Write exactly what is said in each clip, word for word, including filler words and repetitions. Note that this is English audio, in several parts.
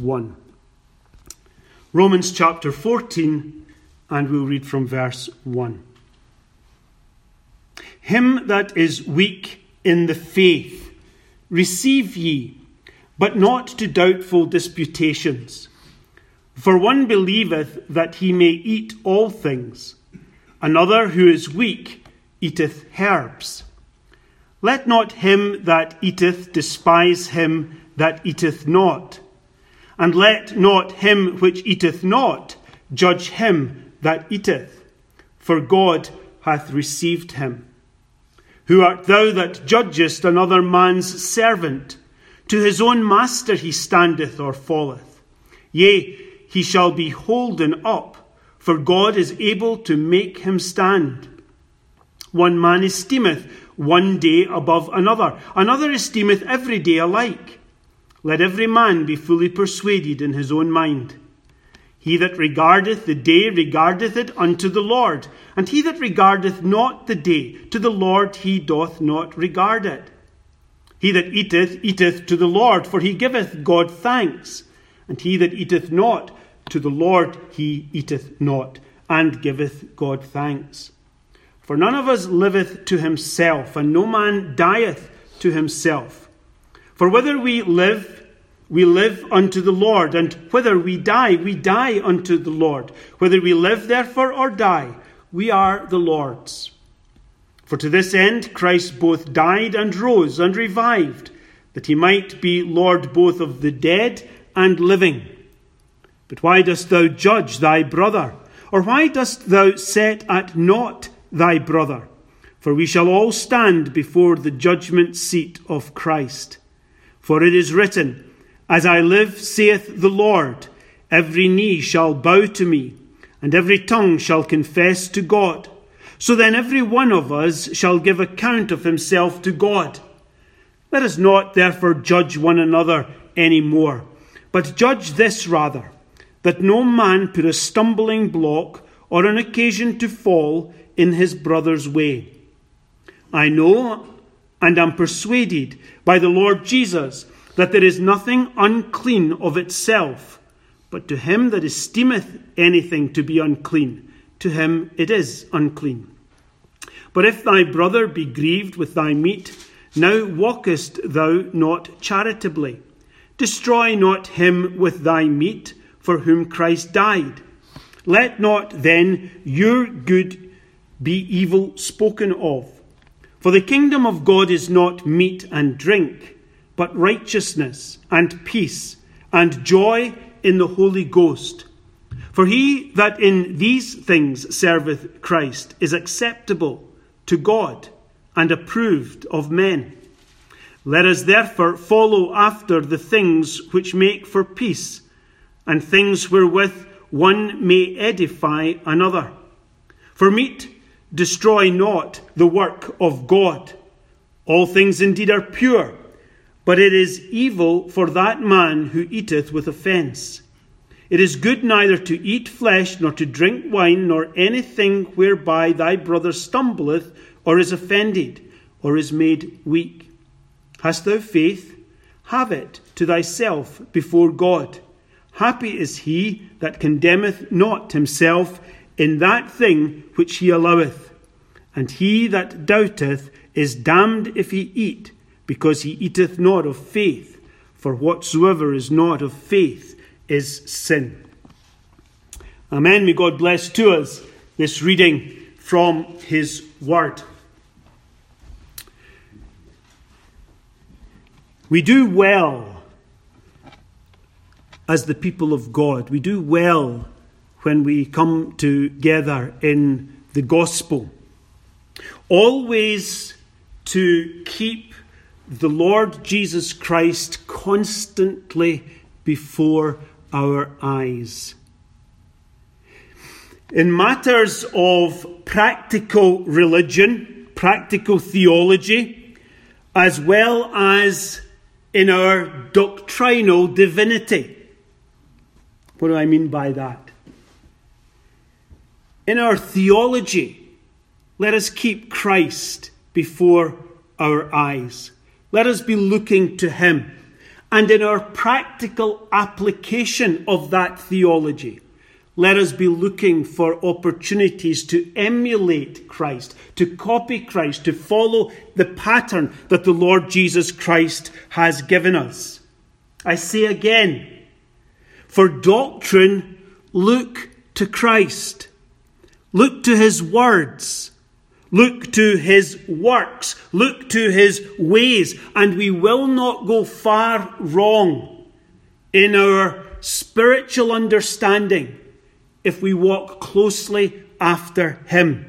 one. Romans chapter fourteen, and we'll read from verse one. Him that is weak in the faith, receive ye, but not to doubtful disputations. For one believeth that he may eat all things, another who is weak eateth herbs. Let not him that eateth despise him that eateth not, and let not him which eateth not judge him that eateth, for God hath received him. Who art thou that judgest another man's servant? To his own master he standeth or falleth. Yea, he shall be holden up, for God is able to make him stand. One man esteemeth one day above another, another esteemeth every day alike. Let every man be fully persuaded in his own mind. He that regardeth the day regardeth it unto the Lord, and he that regardeth not the day, to the Lord he doth not regard it. He that eateth, eateth to the Lord, for he giveth God thanks. And he that eateth not, to the Lord he eateth not, and giveth God thanks. For none of us liveth to himself, and no man dieth to himself. For whether we live, we live unto the Lord, and whether we die, we die unto the Lord. Whether we live, therefore, or die, we are the Lord's. For to this end Christ both died and rose and revived, that he might be Lord both of the dead and living. But why dost thou judge thy brother? Or why dost thou set at naught thy brother? For we shall all stand before the judgment seat of Christ. For it is written, As I live, saith the Lord, every knee shall bow to me, and every tongue shall confess to God. So then every one of us shall give account of himself to God. Let us not therefore judge one another any more, but judge this rather, that no man put a stumbling block or an occasion to fall in his brother's way. I know and am persuaded by the Lord Jesus that there is nothing unclean of itself, but to him that esteemeth anything to be unclean, to him it is unclean. But if thy brother be grieved with thy meat, now walkest thou not charitably. Destroy not him with thy meat, for whom Christ died. Let not then your good be evil spoken of. For the kingdom of God is not meat and drink, but righteousness and peace and joy in the Holy Ghost. For he that in these things serveth Christ is acceptable to God and approved of men. Let us therefore follow after the things which make for peace, and things wherewith one may edify another. For meat destroy not the work of God. All things indeed are pure, but it is evil for that man who eateth with offence. It is good neither to eat flesh, nor to drink wine, nor anything whereby thy brother stumbleth, or is offended, or is made weak. Hast thou faith? Have it to thyself before God. Happy is he that condemneth not himself in that thing which he alloweth. And he that doubteth is damned if he eat, because he eateth not of faith. For whatsoever is not of faith is sin. Amen. May God bless to us this reading from his word. We do well as the people of God. We do well when we come together in the gospel. Always to keep the Lord Jesus Christ constantly before our eyes. In matters of practical religion, practical theology, as well as in our doctrinal divinity. What do I mean by that? In our theology, let us keep Christ before our eyes. Let us be looking to him. And in our practical application of that theology, let us be looking for opportunities to emulate Christ, to copy Christ, to follow the pattern that the Lord Jesus Christ has given us. I say again, for doctrine, look to Christ. Look to his words. Look to his works. Look to his ways. And we will not go far wrong in our spiritual understanding if we walk closely after him.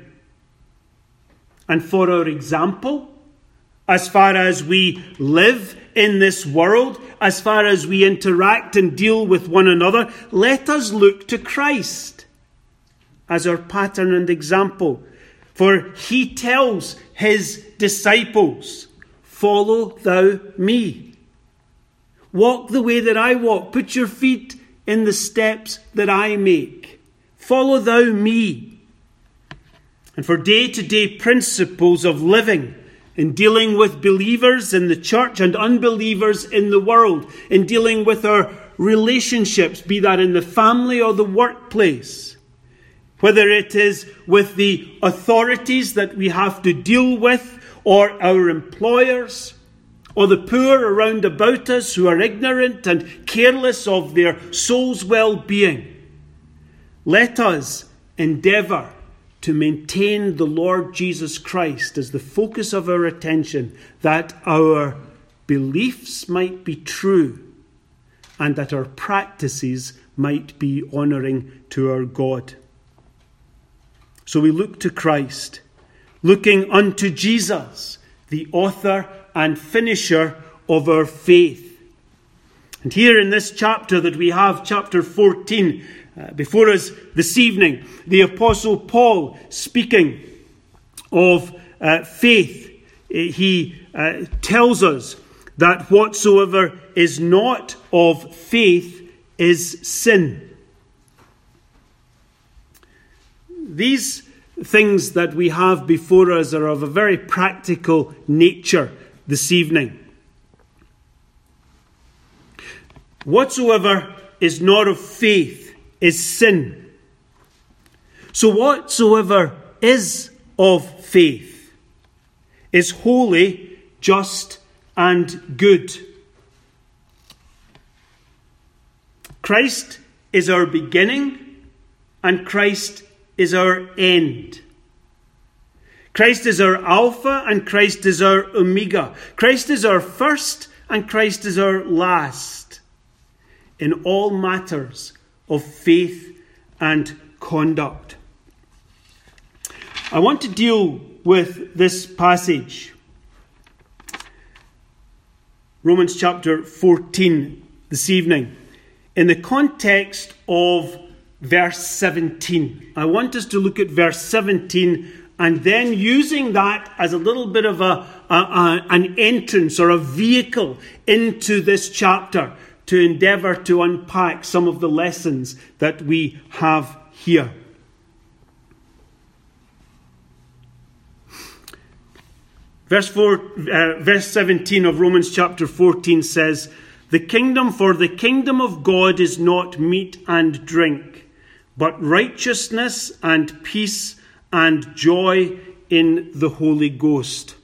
And for our example, as far as we live in this world, as far as we interact and deal with one another, let us look to Christ as our pattern and example. For he tells his disciples, follow thou me. Walk the way that I walk. Put your feet in the steps that I make. Follow thou me. And for day-to-day principles of living, in dealing with believers in the church and unbelievers in the world, in dealing with our relationships, be that in the family or the workplace, whether it is with the authorities that we have to deal with, or our employers, or the poor around about us who are ignorant and careless of their soul's well-being, let us endeavour to maintain the Lord Jesus Christ as the focus of our attention, that our beliefs might be true and that our practices might be honouring to our God. So we look to Christ, looking unto Jesus, the author and finisher of our faith. And here in this chapter that we have, chapter fourteen, uh, before us this evening, the Apostle Paul, speaking of uh, faith, he uh, tells us that whatsoever is not of faith is sin. These things that we have before us are of a very practical nature this evening. Whatsoever is not of faith is sin. So whatsoever is of faith is holy, just, and good. Christ is our beginning, and Christ is our end. Christ is our Alpha, and Christ is our Omega. Christ is our first, and Christ is our last in all matters of faith and conduct. I want to deal with this passage, Romans chapter fourteen, this evening, in the context of verse seventeen. I want us to look at verse seventeen, and then using that as a little bit of a, a, a an entrance or a vehicle into this chapter to endeavour to unpack some of the lessons that we have here. Verse four, uh, verse seventeen of Romans chapter fourteen says, "The kingdom, for the kingdom of God is not meat and drink, but righteousness and peace and joy in the Holy Ghost."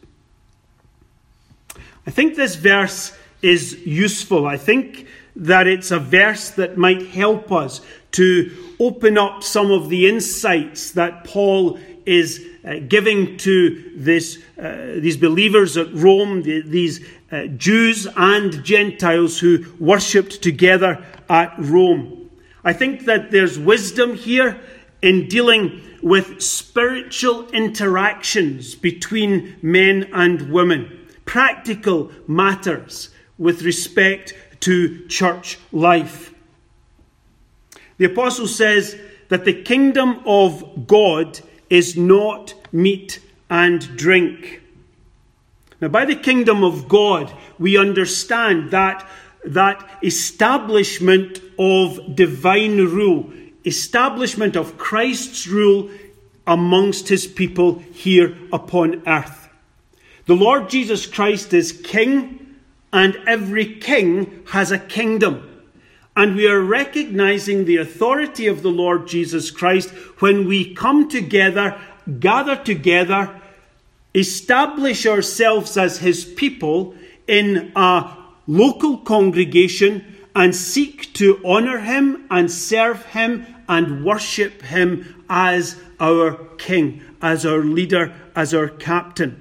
I think this verse is useful. I think that it's a verse that might help us to open up some of the insights that Paul is uh, giving to this, uh, these believers at Rome, the, these uh, Jews and Gentiles who worshipped together at Rome. I think that there's wisdom here in dealing with spiritual interactions between men and women, practical matters with respect to church life. The apostle says that the kingdom of God is not meat and drink. Now, by the kingdom of God, we understand that that establishment of divine rule, establishment of Christ's rule amongst his people here upon earth. The Lord Jesus Christ is King and every king has a kingdom. And we are recognizing the authority of the Lord Jesus Christ when we come together, gather together, establish ourselves as his people in a local congregation and seek to honor him and serve him and worship him as our king, as our leader, as our captain.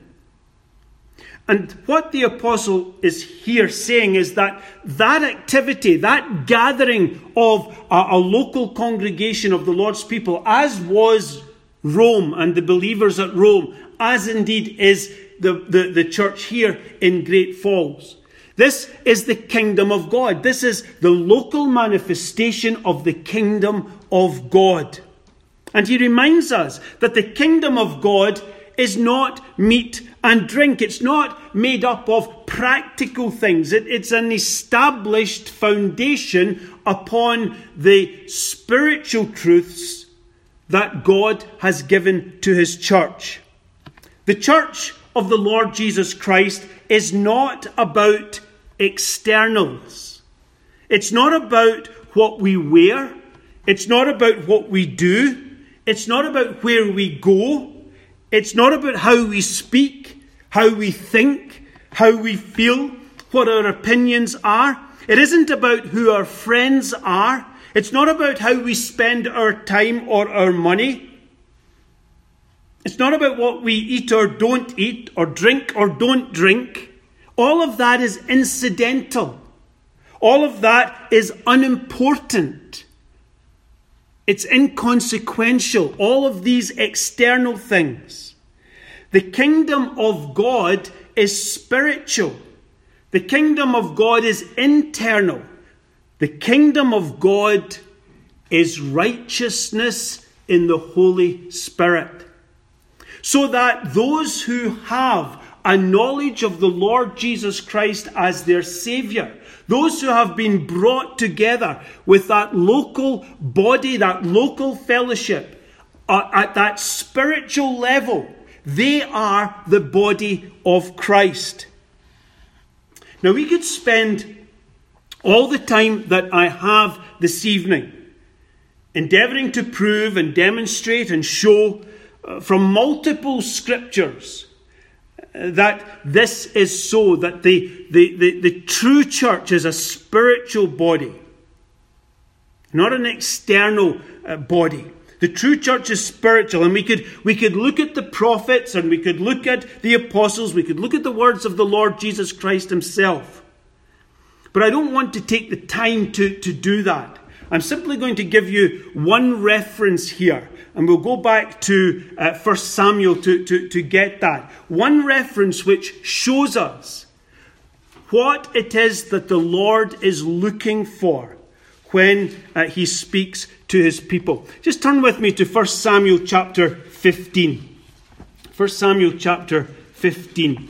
And what the apostle is here saying is that that activity, that gathering of a, a local congregation of the Lord's people, as was Rome and the believers at Rome, as indeed is the, the, the church here in Great Falls. This is the kingdom of God. This is the local manifestation of the kingdom of God. And he reminds us that the kingdom of God is not meat and drink. It's not made up of practical things. It, it's an established foundation upon the spiritual truths that God has given to his church. The church of the Lord Jesus Christ is not about externals. It's not about what we wear. It's not about what we do. It's not about where we go. It's not about how we speak, how we think, how we feel, what our opinions are. It isn't about who our friends are. It's not about how we spend our time or our money. It's not about what we eat or don't eat, or drink or don't drink. All of that is incidental. All of that is unimportant. It's inconsequential. All of these external things. The kingdom of God is spiritual. The kingdom of God is internal. The kingdom of God is righteousness in the Holy Spirit. So that those who have a knowledge of the Lord Jesus Christ as their Saviour, those who have been brought together with that local body, that local fellowship, uh, at that spiritual level, they are the body of Christ. Now, we could spend all the time that I have this evening endeavouring to prove and demonstrate and show uh, from multiple scriptures that this is so, that the, the, the, the true church is a spiritual body, not an external uh, body. The true church is spiritual, and we could we could look at the prophets, and we could look at the apostles, we could look at the words of the Lord Jesus Christ himself. But I don't want to take the time to, to do that. I'm simply going to give you one reference here, and we'll go back to uh, First Samuel to, to, to get that. One reference which shows us what it is that the Lord is looking for when uh, he speaks to his people. Just turn with me to First Samuel chapter fifteen. First Samuel chapter fifteen.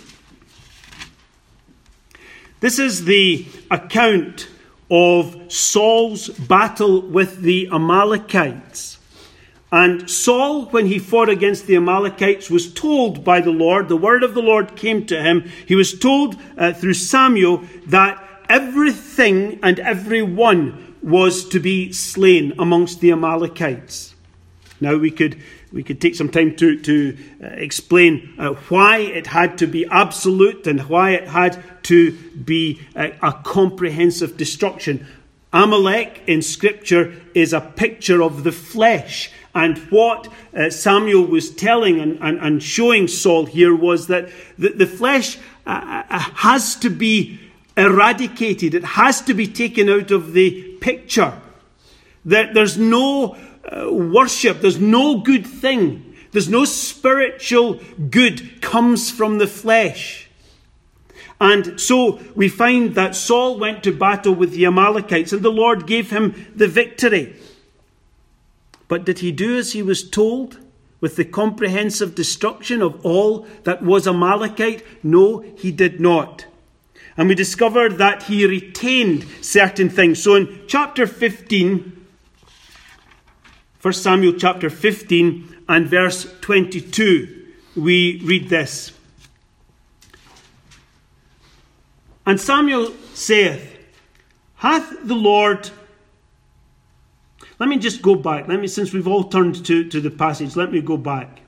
This is the account of Saul's battle with the Amalekites. And Saul, when he fought against the Amalekites, was told by the Lord, the word of the Lord came to him. He was told uh, through Samuel that everything and everyone was to be slain amongst the Amalekites. Now we could we could take some time to, to uh, explain uh, why it had to be absolute and why it had to be a, a comprehensive destruction. Amalek in Scripture is a picture of the flesh. And what uh, Samuel was telling and, and, and showing Saul here was that the, the flesh uh, uh, has to be eradicated. It has to be taken out of the picture. That there's no uh, worship. There's no good thing. There's no spiritual good comes from the flesh. And so we find that Saul went to battle with the Amalekites, and the Lord gave him the victory. But did he do as he was told, with the comprehensive destruction of all that was Amalekite? No, he did not. And we discovered that he retained certain things. So in chapter fifteen, First Samuel chapter fifteen and verse twenty-two, we read this. And Samuel saith, hath the Lord... Let me just go back. Let me, since we've all turned to, to the passage, let me go back.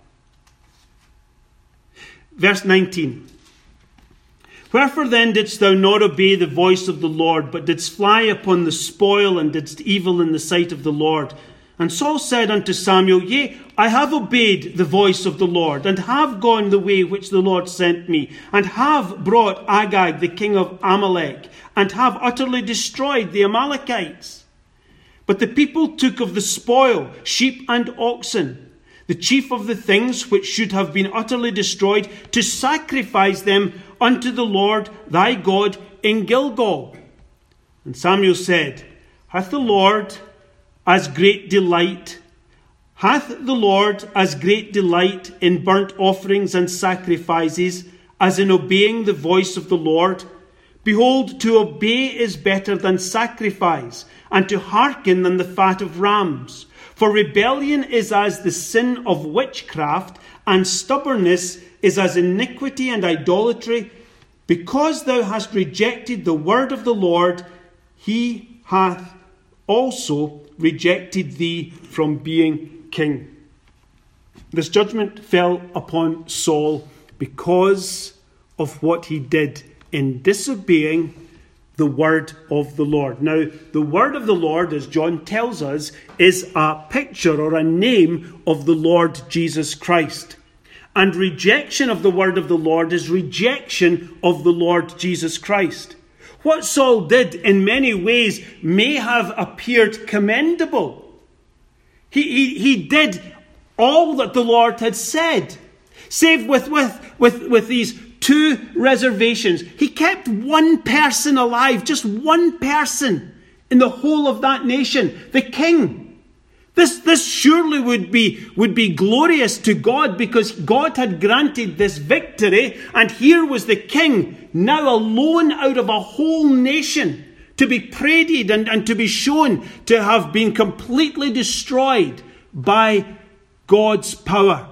Verse nineteen. Wherefore then didst thou not obey the voice of the Lord, but didst fly upon the spoil, and didst evil in the sight of the Lord? And Saul said unto Samuel, Yea, I have obeyed the voice of the Lord, and have gone the way which the Lord sent me, and have brought Agag the king of Amalek, and have utterly destroyed the Amalekites. But the people took of the spoil sheep and oxen, the chief of the things which should have been utterly destroyed, to sacrifice them unto the Lord thy God in Gilgal. And Samuel said, Hath the Lord as great delight, hath the Lord as great delight in burnt offerings and sacrifices as in obeying the voice of the Lord? Behold, to obey is better than sacrifice, and to hearken than the fat of rams. For rebellion is as the sin of witchcraft, and stubbornness is as iniquity and idolatry. Because thou hast rejected the word of the Lord, he hath also rejected thee from being king. This judgment fell upon Saul because of what he did in disobeying the word of the Lord. Now, the word of the Lord, as John tells us, is a picture or a name of the Lord Jesus Christ. And rejection of the word of the Lord is rejection of the Lord Jesus Christ. What Saul did in many ways may have appeared commendable. He, he, he did all that the Lord had said, save with, with, with, with these two reservations. He kept one person alive, just one person in the whole of that nation, the king. This, this surely would be, would be glorious to God, because God had granted this victory, and here was the king now alone out of a whole nation to be paraded and, and to be shown to have been completely destroyed by God's power.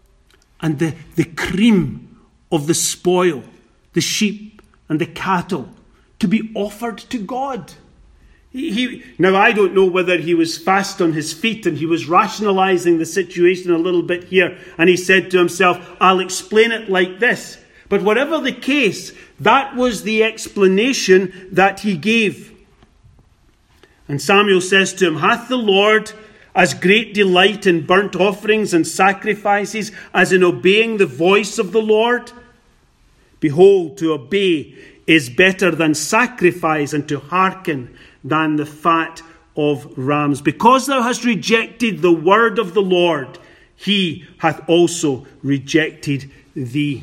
And the, the cream of the spoil, the sheep and the cattle, to be offered to God. He, he, now, I don't know whether he was fast on his feet and he was rationalizing the situation a little bit here, and he said to himself, I'll explain it like this. But whatever the case, that was the explanation that he gave. And Samuel says to him, Hath the Lord as great delight in burnt offerings and sacrifices as in obeying the voice of the Lord? Behold, to obey is better than sacrifice, and to hearken than the fat of rams. Because thou hast rejected the word of the Lord, he hath also rejected thee.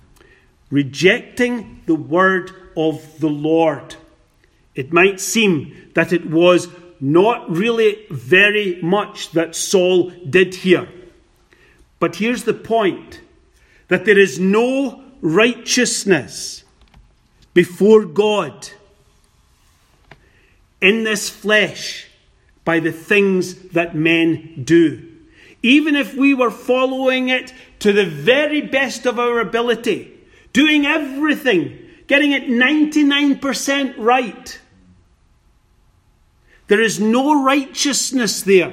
Rejecting the word of the Lord. It might seem that it was not really very much that Saul did here. But here's the point, that there is no righteousness before God in this flesh by the things that men do. Even if we were following it to the very best of our ability, doing everything, getting it ninety-nine percent right, there is no righteousness there.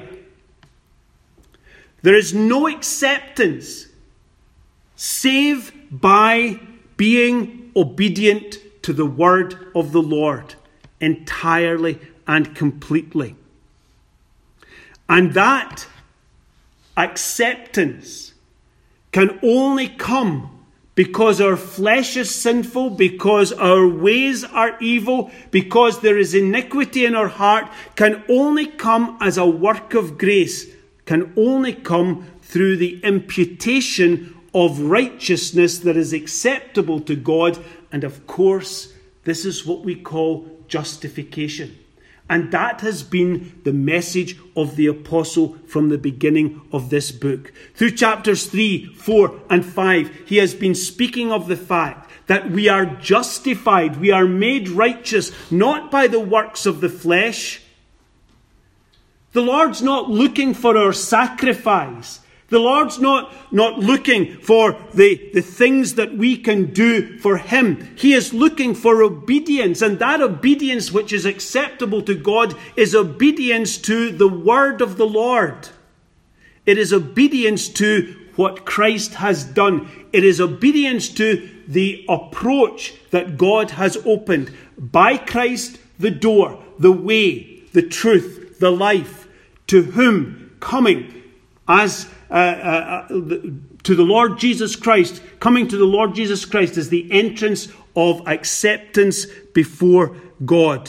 There is no acceptance save by being obedient to the word of the Lord entirely and completely. And that acceptance can only come because our flesh is sinful, because our ways are evil, because there is iniquity in our heart, can only come as a work of grace, can only come through the imputation of righteousness that is acceptable to God. And of course, this is what we call justification. And that has been the message of the apostle from the beginning of this book. Through chapters three, four, and five, he has been speaking of the fact that we are justified, we are made righteous, not by the works of the flesh. The Lord's not looking for our sacrifice. The Lord's not, not looking for the, the things that we can do for him. He is looking for obedience, and that obedience which is acceptable to God is obedience to the word of the Lord. It is obedience to what Christ has done. It is obedience to the approach that God has opened. By Christ, the door, the way, the truth, the life, to whom coming as uh, uh, to the Lord Jesus Christ, coming to the Lord Jesus Christ is the entrance of acceptance before God.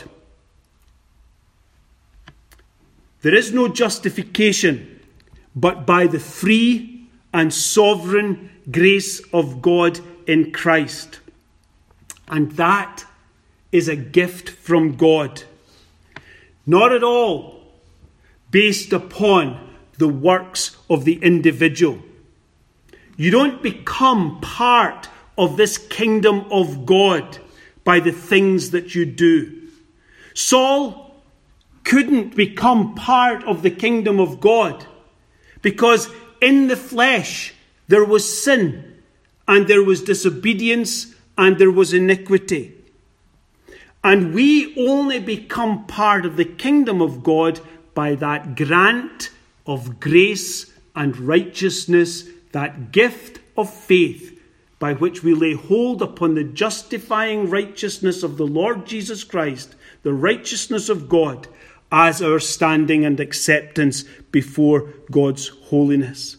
There is no justification but by the free and sovereign grace of God in Christ. And that is a gift from God. Not at all based upon the works of the individual. You don't become part of this kingdom of God by the things that you do. Saul couldn't become part of the kingdom of God because in the flesh there was sin and there was disobedience and there was iniquity. And we only become part of the kingdom of God by that grant of grace and righteousness, that gift of faith by which we lay hold upon the justifying righteousness of the Lord Jesus Christ, the righteousness of God, as our standing and acceptance before God's holiness.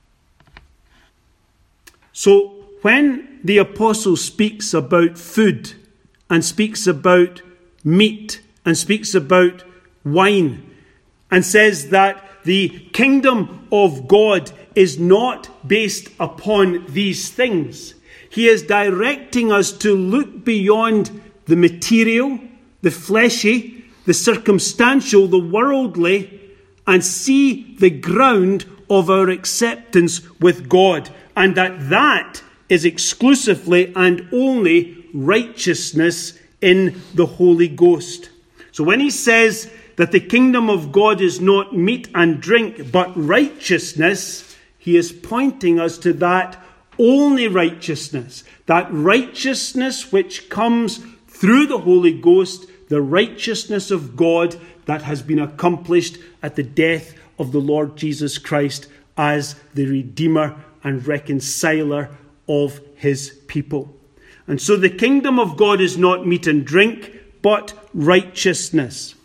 So when the apostle speaks about food and speaks about meat and speaks about wine and says that the kingdom of God is not based upon these things, he is directing us to look beyond the material, the fleshy, the circumstantial, the worldly, and see the ground of our acceptance with God, and that that is exclusively and only righteousness in the Holy Ghost. So when he says that the kingdom of God is not meat and drink, but righteousness, he is pointing us to that only righteousness, that righteousness which comes through the Holy Ghost, the righteousness of God that has been accomplished at the death of the Lord Jesus Christ as the Redeemer and Reconciler of his people. And so the kingdom of God is not meat and drink, but righteousness.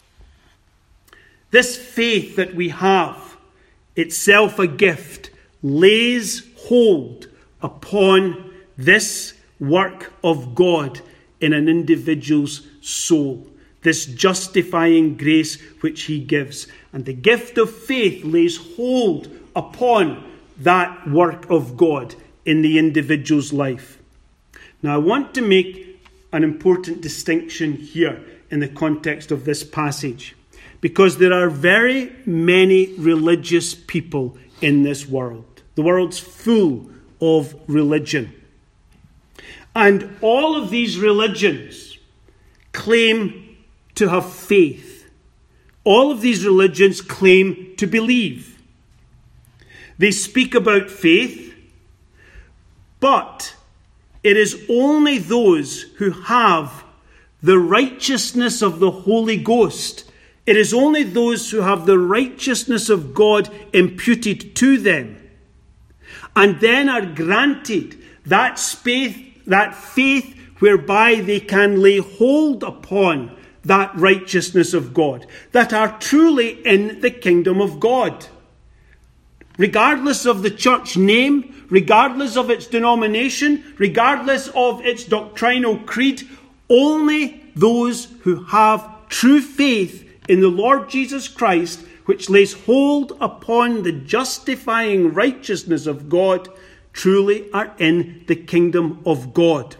This faith that we have, itself a gift, lays hold upon this work of God in an individual's soul, this justifying grace which he gives. And the gift of faith lays hold upon that work of God in the individual's life. Now, I want to make an important distinction here in the context of this passage, because there are very many religious people in this world. The world's full of religion. And all of these religions claim to have faith. All of these religions claim to believe. They speak about faith, but it is only those who have the righteousness of the Holy Ghost. It is only those who have the righteousness of God imputed to them, and then are granted that faith, that faith whereby they can lay hold upon that righteousness of God, that are truly in the kingdom of God. Regardless of the church name, regardless of its denomination, regardless of its doctrinal creed, only those who have true faith in the Lord Jesus Christ, which lays hold upon the justifying righteousness of God, truly are in the kingdom of God.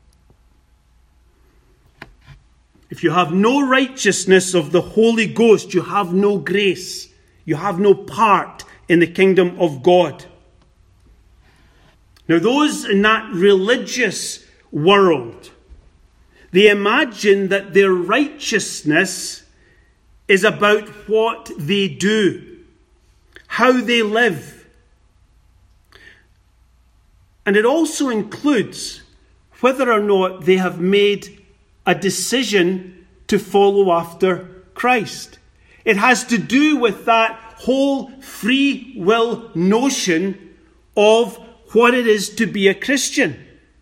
If you have no righteousness of the Holy Ghost, you have no grace. You have no part in the kingdom of God. Now, those in that religious world, they imagine that their righteousness is about what they do, how they live, And it also includes whether or not they have made a decision to follow after Christ. It has to do with that whole free will notion of what it is to be a Christian.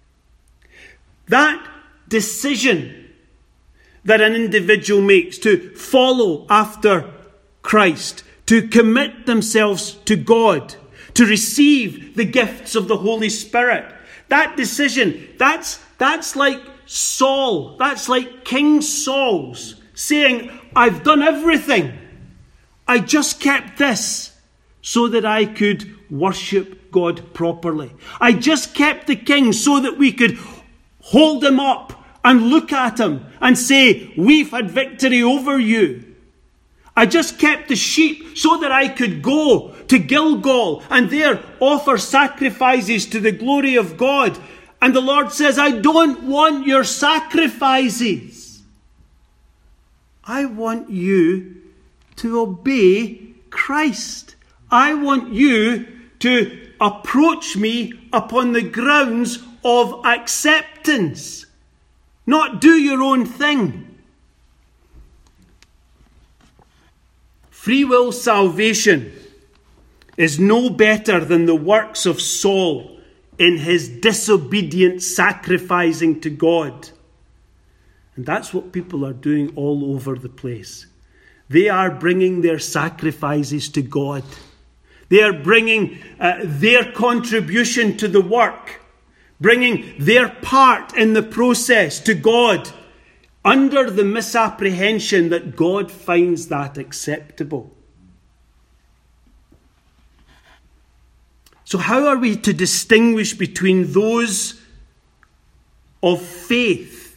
That decision that an individual makes to follow after Christ, to commit themselves to God, to receive the gifts of the Holy Spirit. That decision, that's, that's like Saul, that's like King Saul's saying, I've done everything. I just kept this so that I could worship God properly. I just kept the king so that we could hold him up and look at him and say, we've had victory over you. I just kept the sheep so that I could go to Gilgal and there offer sacrifices to the glory of God. And the Lord says, I don't want your sacrifices. I want you to obey Christ. I want you to approach me upon the grounds of acceptance, not do your own thing. Free will salvation is no better than the works of Saul in his disobedient sacrificing to God. And that's what people are doing all over the place. They are bringing their sacrifices to God. They are bringing uh, their contribution to the work, bringing their part in the process to God, under the misapprehension that God finds that acceptable. So how are we to distinguish between those of faith,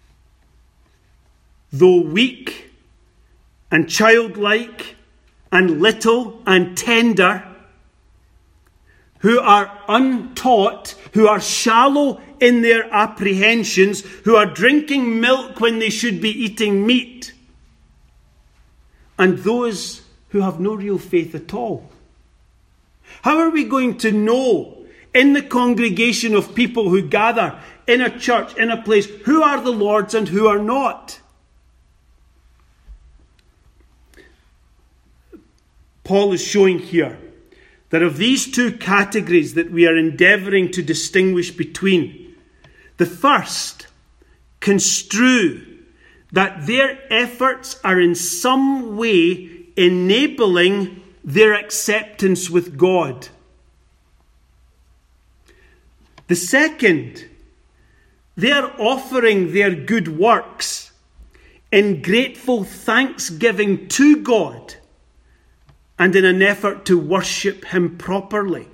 though weak and childlike and little and tender, who are untaught, who are shallow in their apprehensions, who are drinking milk when they should be eating meat, and those who have no real faith at all? How are we going to know in the congregation of people who gather in a church, in a place, who are the Lord's and who are not? Paul is showing here that of these two categories that we are endeavouring to distinguish between, the first construe that their efforts are in some way enabling their acceptance with God. The second, they are offering their good works in grateful thanksgiving to God and in an effort to worship him properly.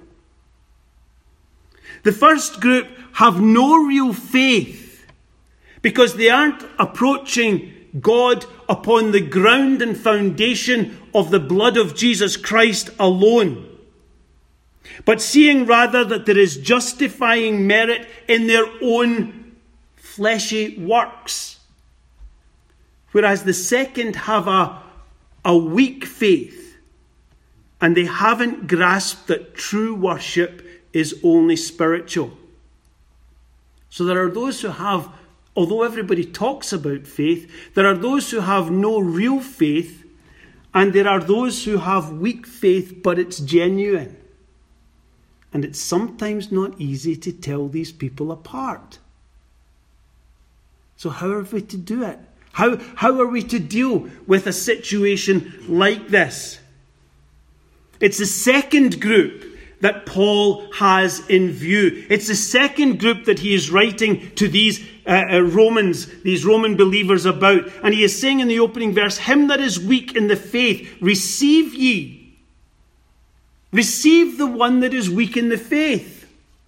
The first group have no real faith because they aren't approaching God upon the ground and foundation of the blood of Jesus Christ alone, but seeing rather that there is justifying merit in their own fleshy works. Whereas the second have a, a weak faith, and they haven't grasped that true worship is only spiritual. So there are those who have, although everybody talks about faith, there are those who have no real faith, and there are those who have weak faith, but it's genuine. And it's sometimes not easy to tell these people apart. So how are we to do it? How, how are we to deal with a situation like this? It's the second group that Paul has in view. It's the second group that he is writing to these uh, uh, Romans, these Roman believers about. And he is saying in the opening verse, him that is weak in the faith, receive ye. Receive the one that is weak in the faith.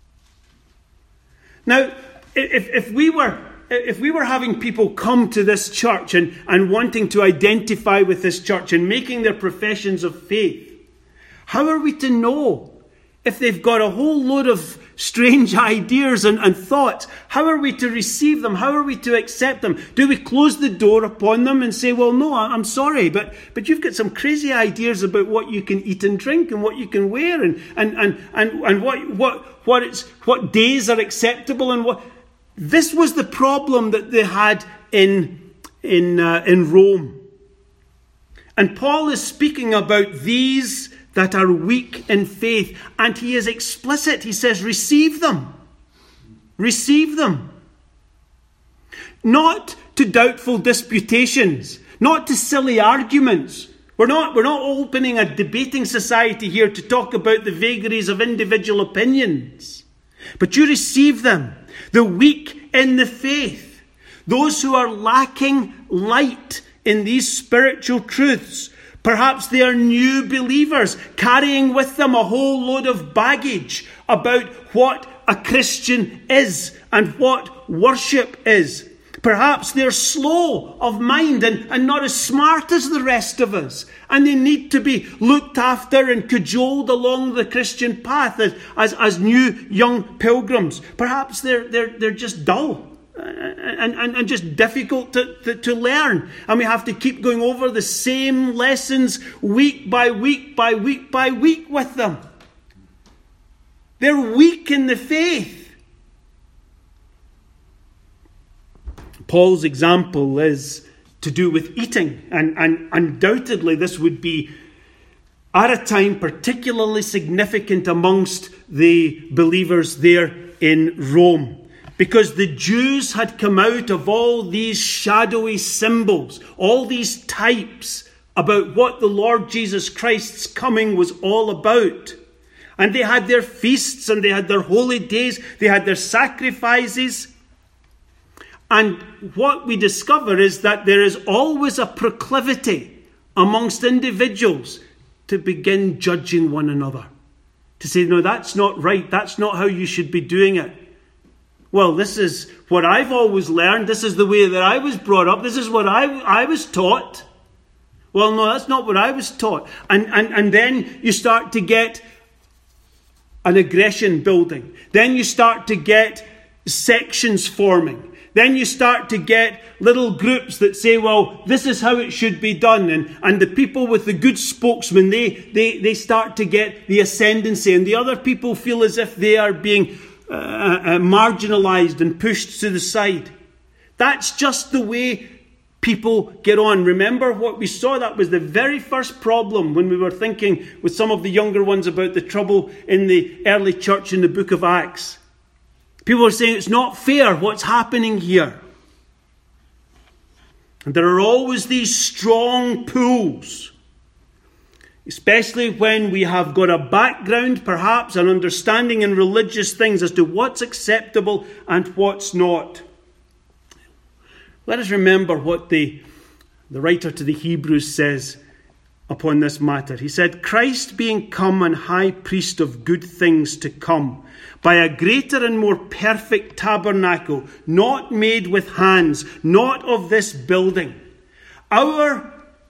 Now, if, if we were... If we were having people come to this church and, and wanting to identify with this church and making their professions of faith, how are we to know if they've got a whole load of strange ideas and, and thoughts. How are we to receive them? How are we to accept them? Do we close the door upon them and say, well, no, I'm sorry, but, but you've got some crazy ideas about what you can eat and drink and what you can wear and, and, and, and, and what, what, what, it's, what days are acceptable and what... This was the problem that they had in, in, uh, in Rome. And Paul is speaking about these that are weak in faith. And he is explicit. He says, receive them. Receive them. Not to doubtful disputations. Not to silly arguments. We're not, we're not opening a debating society here to talk about the vagaries of individual opinions. But you receive them. The weak in the faith. Those who are lacking light in these spiritual truths. Perhaps they are new believers carrying with them a whole load of baggage about what a Christian is and what worship is. Perhaps they're slow of mind and, and not as smart as the rest of us. And they need to be looked after and cajoled along the Christian path as, as, as new young pilgrims. Perhaps they're, they're, they're just dull. And, and, and just difficult to, to, to learn. And we have to keep going over the same lessons week by week by week by week with them. They're weak in the faith. Paul's example is to do with eating. And, and undoubtedly this would be at a time particularly significant amongst the believers there in Rome. Because the Jews had come out of all these shadowy symbols, all these types about what the Lord Jesus Christ's coming was all about. And they had their feasts and they had their holy days, they had their sacrifices. And what we discover is that there is always a proclivity amongst individuals to begin judging one another. To say, no, that's not right, that's not how you should be doing it. Well, this is what I've always learned. This is the way that I was brought up. This is what I, I was taught. Well, no, that's not what I was taught. And, and, and then you start to get an aggression building. Then you start to get sections forming. Then you start to get little groups that say, well, this is how it should be done. And, and the people with the good spokesman, they, they, they start to get the ascendancy. And the other people feel as if they are being Uh, uh, marginalized and pushed to the side. That's just the way people get on. Remember what we saw? That was the very first problem when we were thinking with some of the younger ones about the trouble in the early church in the book of Acts. People were saying it's not fair what's happening here. And there are always these strong pulls. Especially when we have got a background, perhaps, an understanding in religious things as to what's acceptable and what's not. Let us remember what the, the writer to the Hebrews says upon this matter. He said, Christ being come and high priest of good things to come, by a greater and more perfect tabernacle, not made with hands, not of this building. Our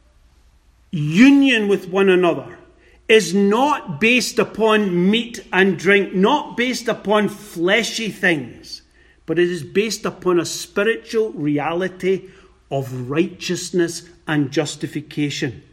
union with one another is not based upon meat and drink, not based upon fleshy things, but it is based upon a spiritual reality of righteousness and justification.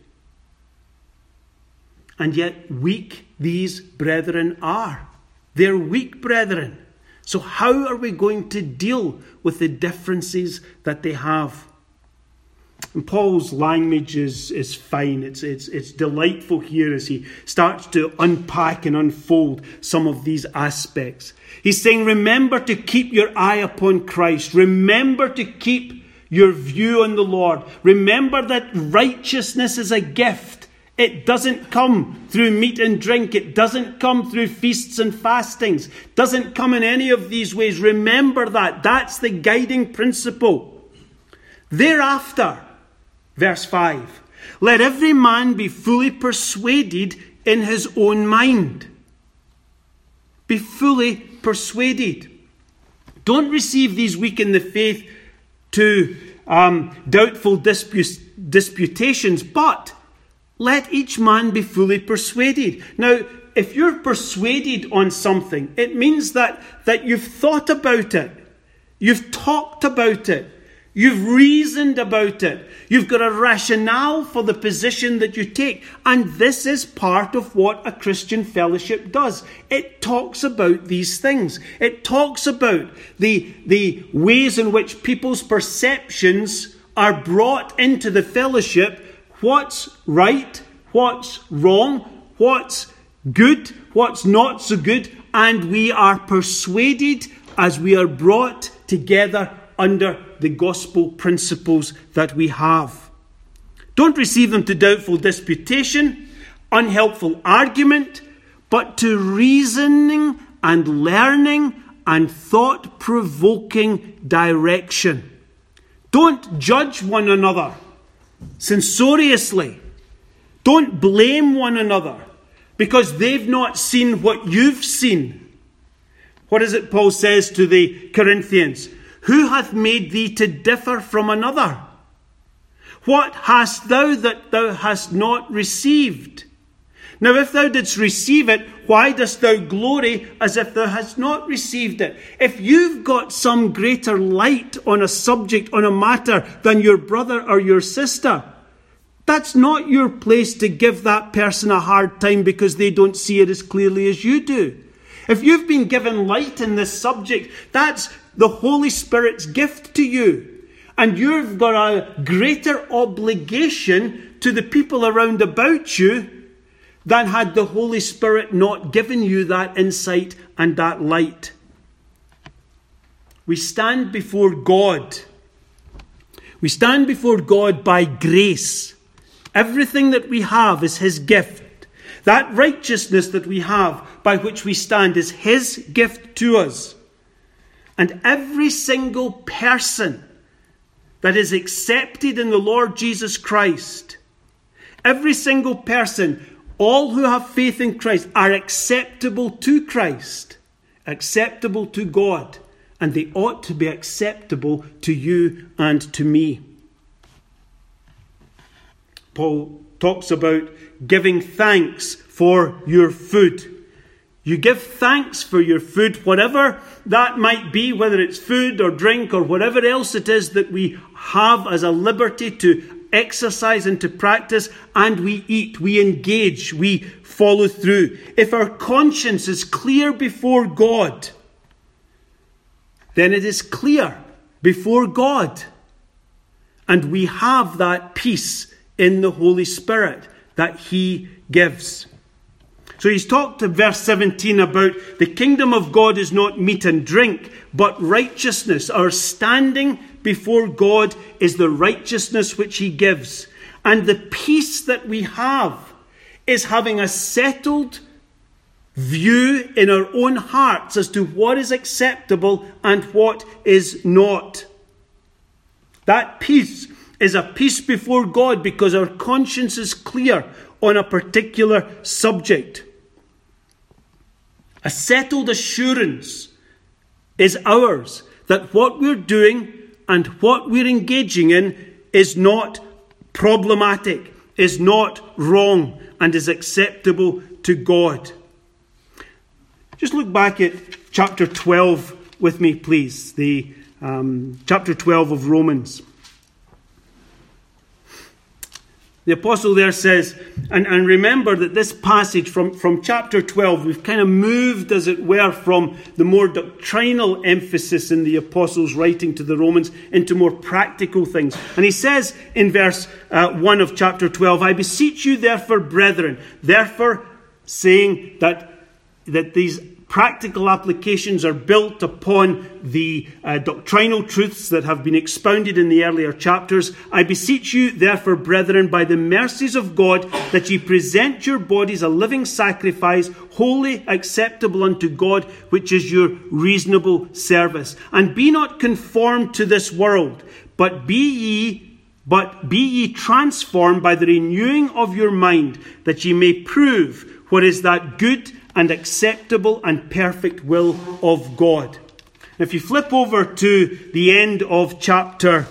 And yet weak these brethren are. They're weak brethren. So how are we going to deal with the differences that they have? And Paul's language is, is fine. It's, it's, it's delightful here as he starts to unpack and unfold some of these aspects. He's saying, remember to keep your eye upon Christ. Remember to keep your view on the Lord. Remember that righteousness is a gift. It doesn't come through meat and drink. It doesn't come through feasts and fastings. It doesn't come in any of these ways. Remember that. That's the guiding principle. Thereafter, verse five, let every man be fully persuaded in his own mind. Be fully persuaded. Don't receive these weak in the faith to um, doubtful disput- disputations, but let each man be fully persuaded. Now, if you're persuaded on something, it means that, that you've thought about it. You've talked about it. You've reasoned about it. You've got a rationale for the position that you take. And this is part of what a Christian fellowship does. It talks about these things. It talks about the, the ways in which people's perceptions are brought into the fellowship. What's right, what's wrong, what's good, what's not so good. And we are persuaded as we are brought together under the gospel principles that we have. Don't receive them to doubtful disputation, unhelpful argument, but to reasoning and learning and thought-provoking direction. Don't judge one another censoriously. Don't blame one another because they've not seen what you've seen. What is it Paul says to the Corinthians? Who hath made thee to differ from another? What hast thou that thou hast not received? Now if thou didst receive it, why dost thou glory as if thou hast not received it? If you've got some greater light on a subject, on a matter, than your brother or your sister, that's not your place to give that person a hard time because they don't see it as clearly as you do. If you've been given light in this subject, that's the Holy Spirit's gift to you. And you've got a greater obligation to the people around about you than had the Holy Spirit not given you that insight and that light. We stand before God. We stand before God by grace. Everything that we have is His gift. That righteousness that we have by which we stand is His gift to us. And every single person that is accepted in the Lord Jesus Christ, every single person, all who have faith in Christ are acceptable to Christ, acceptable to God, and they ought to be acceptable to you and to me. Paul talks about giving thanks for your food. You give thanks for your food, whatever that might be, whether it's food or drink or whatever else it is that we have as a liberty to exercise and to practice, and we eat, we engage, we follow through. If our conscience is clear before God, then it is clear before God. And we have that peace in the Holy Spirit that He gives. So he's talked in verse seventeen about the kingdom of God is not meat and drink, but righteousness. Our standing before God is the righteousness which He gives. And the peace that we have is having a settled view in our own hearts as to what is acceptable and what is not. That peace is a peace before God because our conscience is clear on a particular subject. A settled assurance is ours that what we're doing and what we're engaging in is not problematic, is not wrong, and is acceptable to God. Just look back at chapter twelve with me, please. The um, chapter twelve of Romans. The apostle there says, and, and remember that this passage from, from chapter twelve, we've kind of moved, as it were, from the more doctrinal emphasis in the apostle's writing to the Romans into more practical things. And he says in verse uh, one of chapter twelve, I beseech you therefore, brethren, therefore saying that, that these practical applications are built upon the uh, doctrinal truths that have been expounded in the earlier chapters. I beseech you, therefore, brethren, by the mercies of God, that ye present your bodies a living sacrifice, wholly acceptable unto God, which is your reasonable service. And be not conformed to this world, but be ye But be ye transformed by the renewing of your mind, that ye may prove what is that good and acceptable and perfect will of God. If you flip over to the end of chapter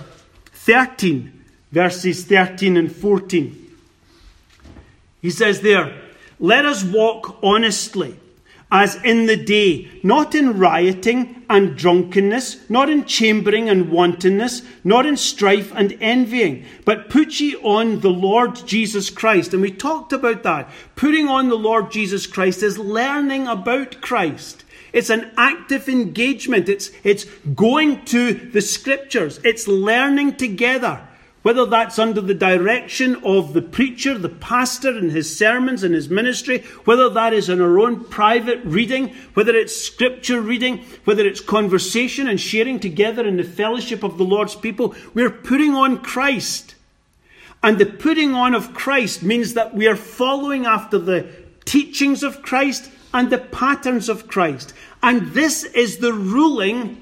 thirteen, verses thirteen and fourteen, he says there, Let us walk honestly, as in the day, not in rioting and drunkenness, not in chambering and wantonness, not in strife and envying, but put ye on the Lord Jesus Christ. And we talked about that. Putting on the Lord Jesus Christ is learning about Christ. It's an active engagement. It's, it's going to the Scriptures. It's learning together. Whether that's under the direction of the preacher, the pastor in his sermons and his ministry, whether that is in our own private reading, whether it's scripture reading, whether it's conversation and sharing together in the fellowship of the Lord's people, we're putting on Christ. And the putting on of Christ means that we are following after the teachings of Christ and the patterns of Christ. And this is the ruling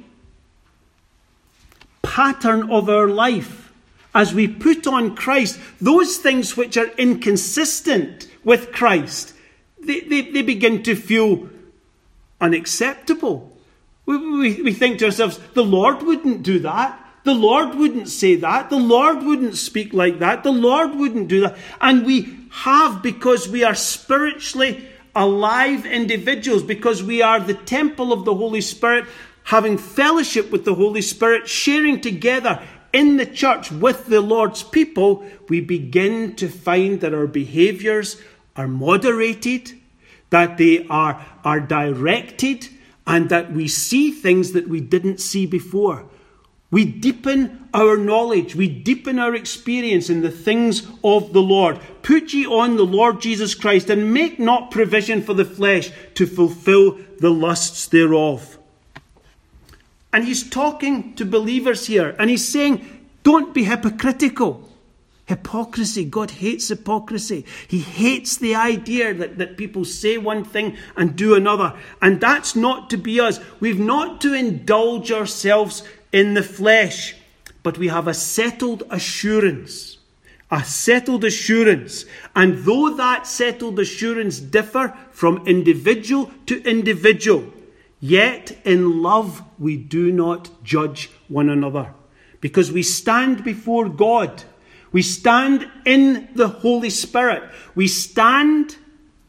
pattern of our life. As we put on Christ, those things which are inconsistent with Christ, they, they, they begin to feel unacceptable. We, we, we think to ourselves, the Lord wouldn't do that. The Lord wouldn't say that. The Lord wouldn't speak like that. The Lord wouldn't do that. And we have, because we are spiritually alive individuals, because we are the temple of the Holy Spirit, having fellowship with the Holy Spirit, sharing together in the church with the Lord's people, we begin to find that our behaviours are moderated, that they are, are directed, and that we see things that we didn't see before. We deepen our knowledge, we deepen our experience in the things of the Lord. Put ye on the Lord Jesus Christ, and make not provision for the flesh to fulfill the lusts thereof. And he's talking to believers here, and he's saying, don't be hypocritical. Hypocrisy, God hates hypocrisy. He hates the idea that, that people say one thing and do another. And that's not to be us. We've not to indulge ourselves in the flesh, but we have a settled assurance. A settled assurance. And though that settled assurance differ from individual to individual, yet in love we do not judge one another, because we stand before God. We stand in the Holy Spirit. We stand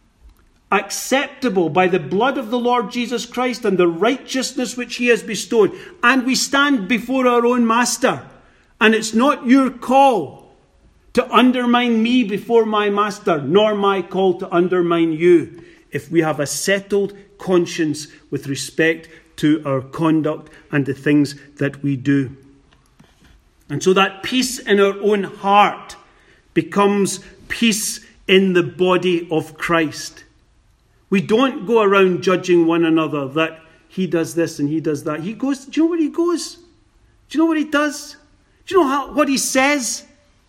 acceptable by the blood of the Lord Jesus Christ and the righteousness which he has bestowed. And we stand before our own Master. And it's not your call to undermine me before my Master, nor my call to undermine you, if we have a settled conscience with respect to our conduct and the things that we do. And so that peace in our own heart becomes peace in the body of Christ. We don't go around judging one another that he does this and he does that. He goes, do you know where he goes? Do you know what he does? Do you know how, what he says?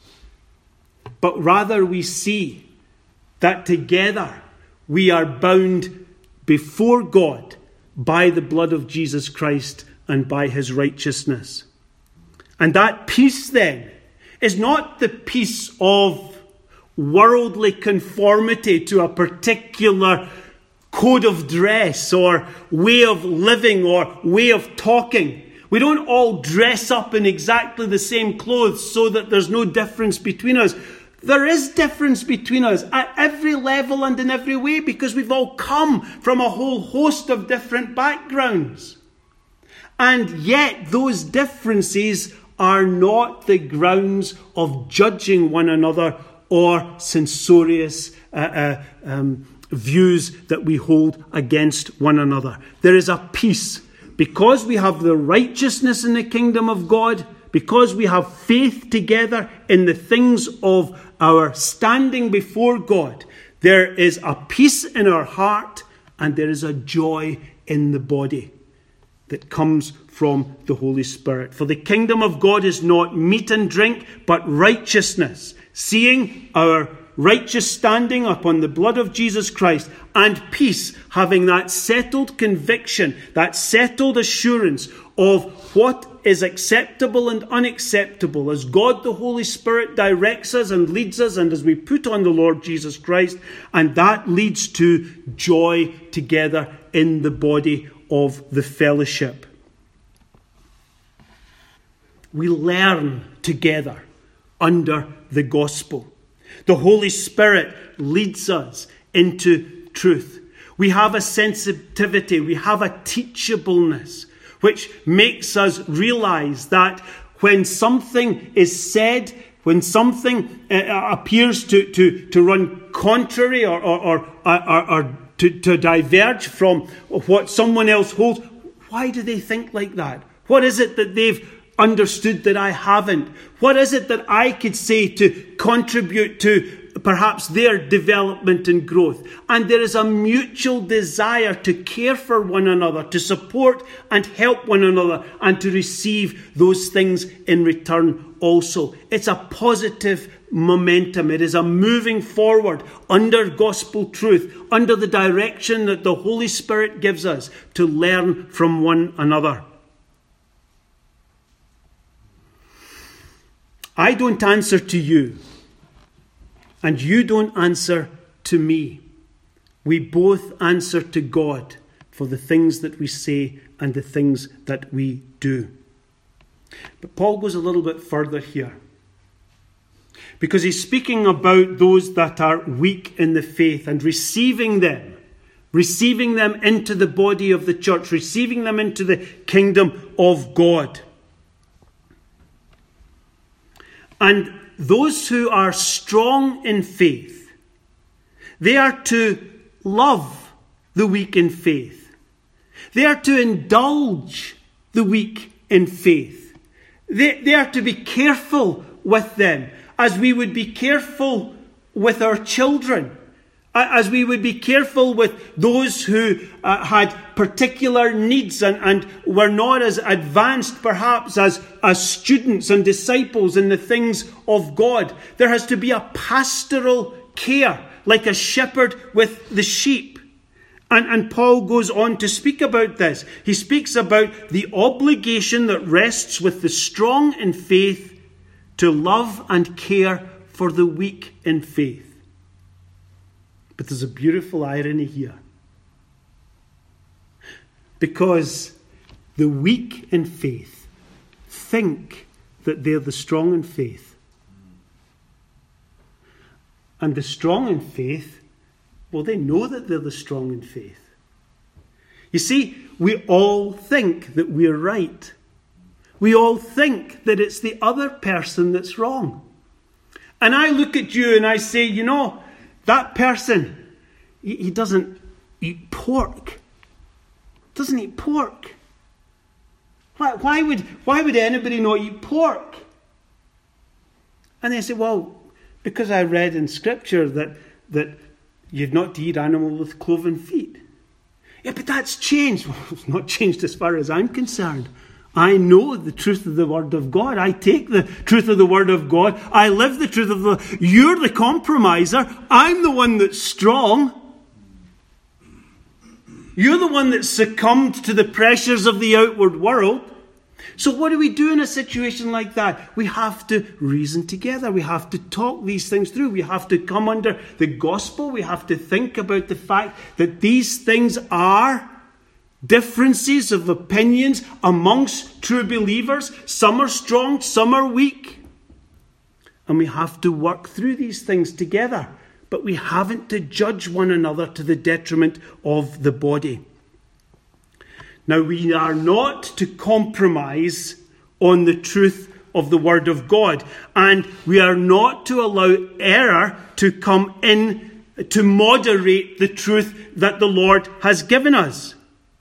But rather we see that together we are bound before God by the blood of Jesus Christ and by his righteousness. And that peace then is not the peace of worldly conformity to a particular code of dress or way of living or way of talking. We don't all dress up in exactly the same clothes so that there's no difference between us. There is difference between us at every level and in every way, because we've all come from a whole host of different backgrounds. And yet those differences are not the grounds of judging one another or censorious uh, uh, um, views that we hold against one another. There is a peace. Because we have the righteousness in the kingdom of God, because we have faith together in the things of our standing before God, there is a peace in our heart and there is a joy in the body that comes from the Holy Spirit. For the kingdom of God is not meat and drink, but righteousness. Seeing our righteous standing upon the blood of Jesus Christ, and peace, having that settled conviction, that settled assurance of what is acceptable and unacceptable as God the Holy Spirit directs us and leads us, and as we put on the Lord Jesus Christ, and that leads to joy together in the body of the fellowship. We learn together under the gospel. The Holy Spirit leads us into truth. We have a sensitivity, we have a teachableness, which makes us realize that when something is said, when something uh, appears to, to, to run contrary or, or, or, or, or to, to diverge from what someone else holds, why do they think like that? What is it that they've understood that I haven't? What is it that I could say to contribute to perhaps their development and growth? And there is a mutual desire to care for one another, to support and help one another, and to receive those things in return also. It's a positive momentum. It is a moving forward under gospel truth, under the direction that the Holy Spirit gives us to learn from one another. I don't answer to you, and you don't answer to me. We both answer to God for the things that we say and the things that we do. But Paul goes a little bit further here, because he's speaking about those that are weak in the faith and receiving them, receiving them into the body of the church, receiving them into the kingdom of God. And those who are strong in faith, they are to love the weak in faith. They are to indulge the weak in faith. They, they are to be careful with them, as we would be careful with our children, as we would be careful with those who uh, had particular needs and, and were not as advanced perhaps as, as students and disciples in the things of God. There has to be a pastoral care, like a shepherd with the sheep. And, and Paul goes on to speak about this. He speaks about the obligation that rests with the strong in faith to love and care for the weak in faith. But there's a beautiful irony here. Because the weak in faith think that they're the strong in faith. And the strong in faith, well, they know that they're the strong in faith. You see, we all think that we're right. We all think that it's the other person that's wrong. And I look at you and I say, you know, that person, he, he doesn't eat pork. Doesn't eat pork. Why, why would why would anybody not eat pork? And they say, well, because I read in Scripture that that you've not to eat animal with cloven feet. Yeah, but that's changed. Well, it's not changed as far as I'm concerned. I know the truth of the Word of God. I take the truth of the Word of God. I live the truth of the... You're the compromiser. I'm the one that's strong. You're the one that succumbed to the pressures of the outward world. So what do we do in a situation like that? We have to reason together. We have to talk these things through. We have to come under the gospel. We have to think about the fact that these things are differences of opinions amongst true believers. Some are strong, some are weak. And we have to work through these things together. But we haven't to judge one another to the detriment of the body. Now, we are not to compromise on the truth of the Word of God. And we are not to allow error to come in to moderate the truth that the Lord has given us.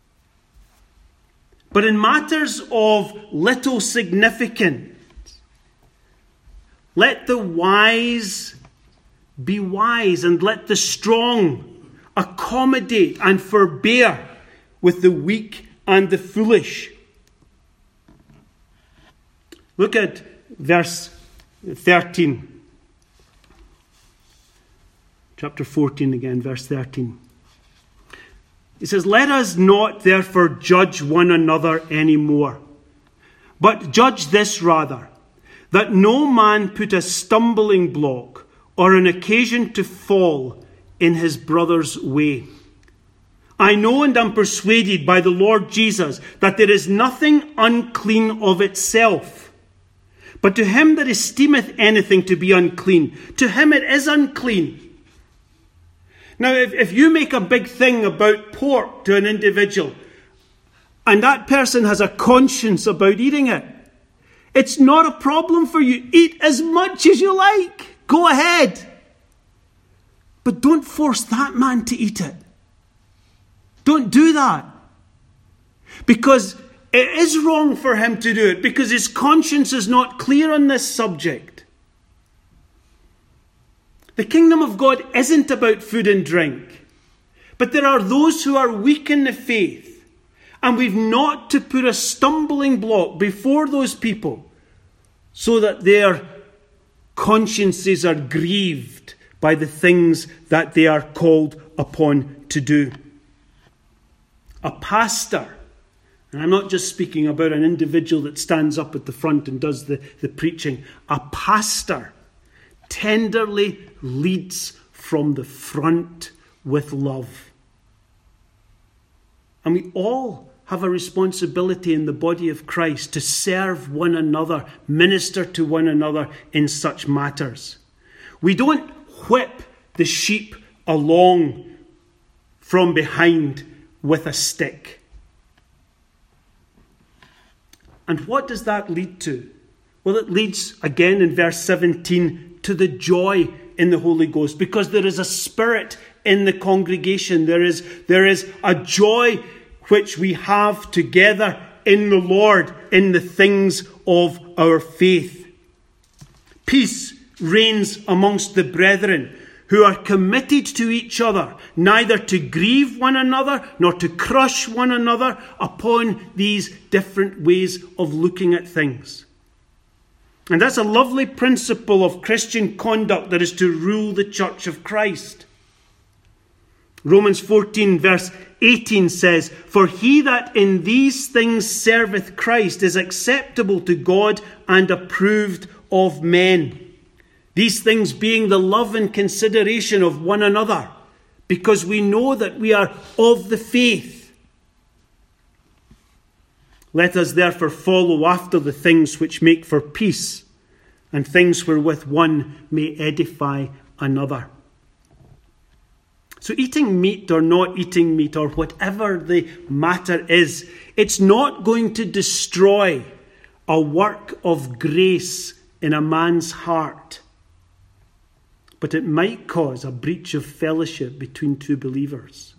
But in matters of little significance, let the wise be wise, and let the strong accommodate and forbear with the weak and the foolish. Look at verse thirteen. Chapter fourteen again, verse thirteen. It says, let us not therefore judge one another any more, but judge this rather, that no man put a stumbling block or an occasion to fall in his brother's way. I know and am persuaded by the Lord Jesus that there is nothing unclean of itself. But to him that esteemeth anything to be unclean, to him it is unclean. Now, if, if you make a big thing about pork to an individual, and that person has a conscience about eating it, it's not a problem for you. Eat as much as you like. Go ahead. But don't force that man to eat it. Don't do that. Because it is wrong for him to do it, because his conscience is not clear on this subject. The kingdom of God isn't about food and drink. But there are those who are weak in the faith. And we've not to put a stumbling block before those people so that their consciences are grieved by the things that they are called upon to do. A pastor, and I'm not just speaking about an individual that stands up at the front and does the, the preaching. A pastor tenderly leads from the front with love. And we all have a responsibility in the body of Christ to serve one another, minister to one another in such matters. We don't whip the sheep along from behind with a stick. And what does that lead to? Well, it leads, again in verse seventeen, to the joy in the Holy Ghost, because there is a spirit in the congregation. There is, there is a joy which we have together in the Lord, in the things of our faith. Peace reigns amongst the brethren, who are committed to each other, neither to grieve one another, nor to crush one another upon these different ways of looking at things. And that's a lovely principle of Christian conduct that is to rule the church of Christ. Romans fourteen verse eighteen says, "For he that in these things serveth Christ is acceptable to God and approved of men." These things being the love and consideration of one another, because we know that we are of the faith. Let us therefore follow after the things which make for peace, and things wherewith one may edify another. So eating meat or not eating meat, or whatever the matter is, it's not going to destroy a work of grace in a man's heart. But it might cause a breach of fellowship between two believers.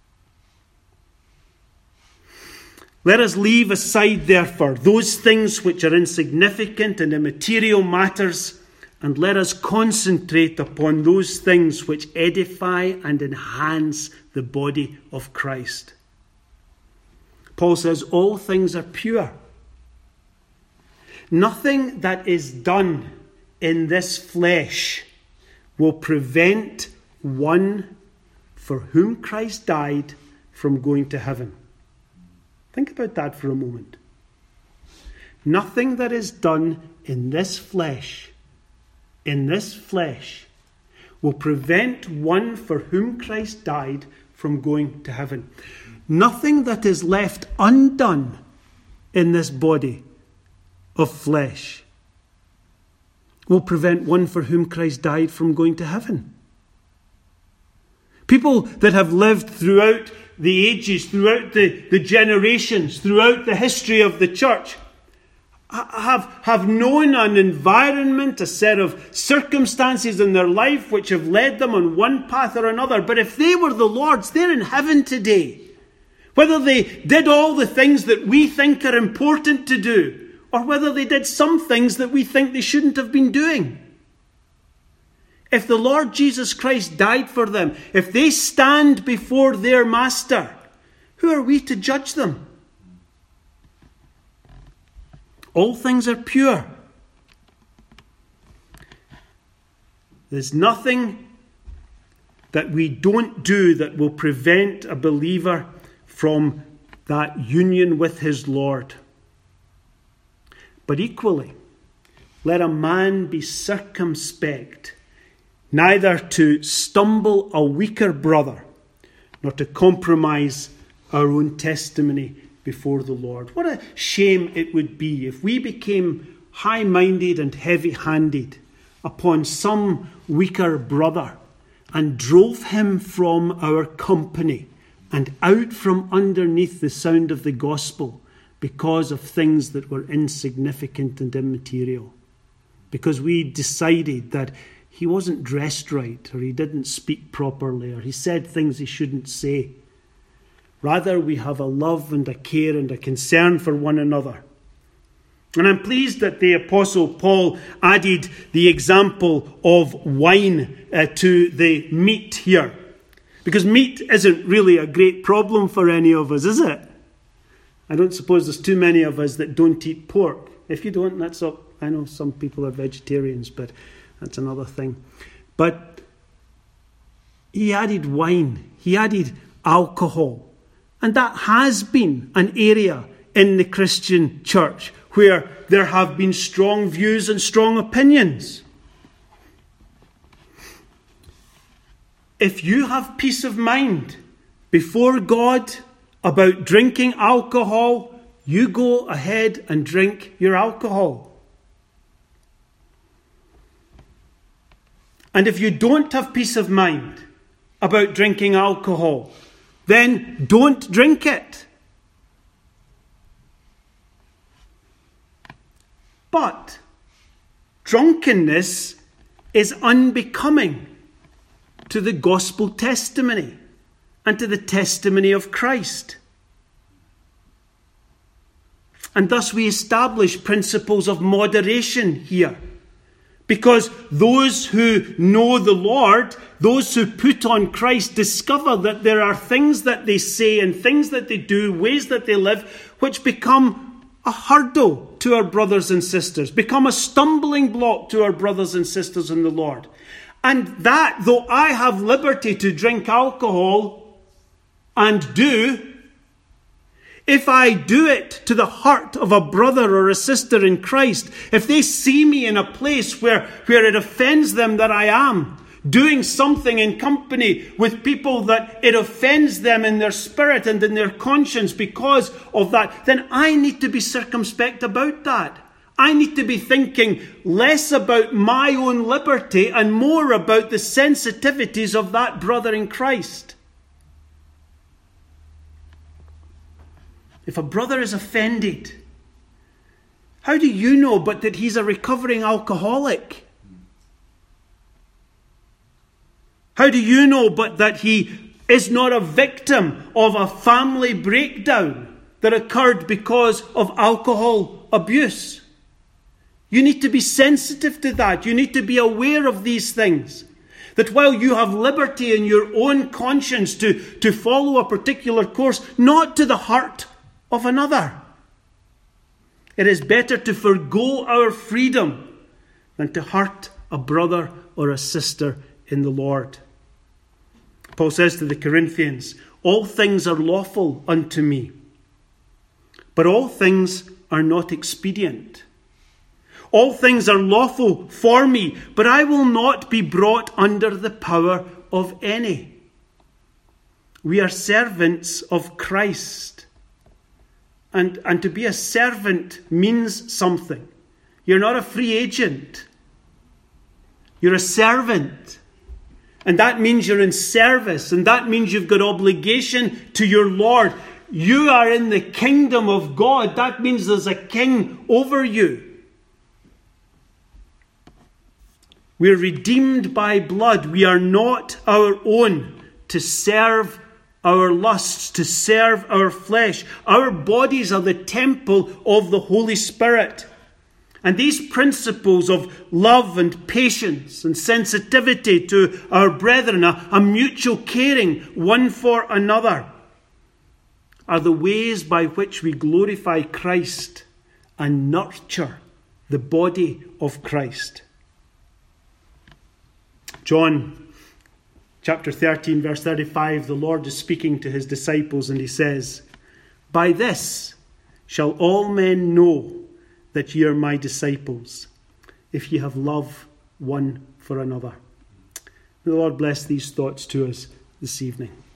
Let us leave aside, therefore, those things which are insignificant and immaterial matters, and let us concentrate upon those things which edify and enhance the body of Christ. Paul says all things are pure. Nothing that is done in this flesh will prevent one for whom Christ died from going to heaven. Think about that for a moment. Nothing that is done in this flesh, in this flesh, will prevent one for whom Christ died from going to heaven. Nothing that is left undone in this body of flesh will prevent one for whom Christ died from going to heaven. People that have lived throughout the ages, throughout the, the generations, throughout the history of the church, have, have known an environment, a set of circumstances in their life which have led them on one path or another. But if they were the Lord's, they're in heaven today. Whether they did all the things that we think are important to do, or whether they did some things that we think they shouldn't have been doing. If the Lord Jesus Christ died for them, if they stand before their Master, who are we to judge them? All things are pure. There's nothing that we don't do that will prevent a believer from that union with his Lord. But equally, let a man be circumspect, neither to stumble a weaker brother, nor to compromise our own testimony before the Lord. What a shame it would be if we became high-minded and heavy-handed upon some weaker brother, and drove him from our company and out from underneath the sound of the gospel because of things that were insignificant and immaterial. Because we decided that he wasn't dressed right, or he didn't speak properly, or he said things he shouldn't say. Rather, we have a love and a care and a concern for one another. And I'm pleased that the Apostle Paul added the example of wine uh, to the meat here. Because meat isn't really a great problem for any of us, is it? I don't suppose there's too many of us that don't eat pork. If you don't, that's up. I know some people are vegetarians, but that's another thing. But he added wine. He added alcohol. And that has been an area in the Christian church where there have been strong views and strong opinions. If you have peace of mind before God about drinking alcohol, you go ahead and drink your alcohol. And if you don't have peace of mind about drinking alcohol, then don't drink it. But drunkenness is unbecoming to the gospel testimony and to the testimony of Christ. And thus we establish principles of moderation here. Because those who know the Lord, those who put on Christ, discover that there are things that they say and things that they do, ways that they live, which become a hurdle to our brothers and sisters, become a stumbling block to our brothers and sisters in the Lord. And that, though I have liberty to drink alcohol and do, if I do it to the hurt of a brother or a sister in Christ, if they see me in a place where, where it offends them that I am doing something in company with people that it offends them in their spirit and in their conscience because of that, then I need to be circumspect about that. I need to be thinking less about my own liberty and more about the sensitivities of that brother in Christ. If a brother is offended, how do you know but that he's a recovering alcoholic? How do you know but that he is not a victim of a family breakdown that occurred because of alcohol abuse? You need to be sensitive to that. You need to be aware of these things. That while you have liberty in your own conscience to, to follow a particular course, not to the hurt of another, it is better to forgo our freedom than to hurt a brother or a sister in the Lord. Paul says to the Corinthians, all things are lawful unto me, but all things are not expedient. All things are lawful for me, but I will not be brought under the power of any. We are servants of Christ. And, and to be a servant means something. You're not a free agent. You're a servant. And that means you're in service. And that means you've got obligation to your Lord. You are in the kingdom of God. That means there's a king over you. We're redeemed by blood. We are not our own to serve our lusts, to serve our flesh. Our bodies are the temple of the Holy Spirit. And these principles of love and patience and sensitivity to our brethren, a, a mutual caring one for another, are the ways by which we glorify Christ and nurture the body of Christ. John chapter thirteen, verse thirty-five, the Lord is speaking to his disciples and he says, by this shall all men know that ye are my disciples, if ye have love one for another. May the Lord bless these thoughts to us this evening.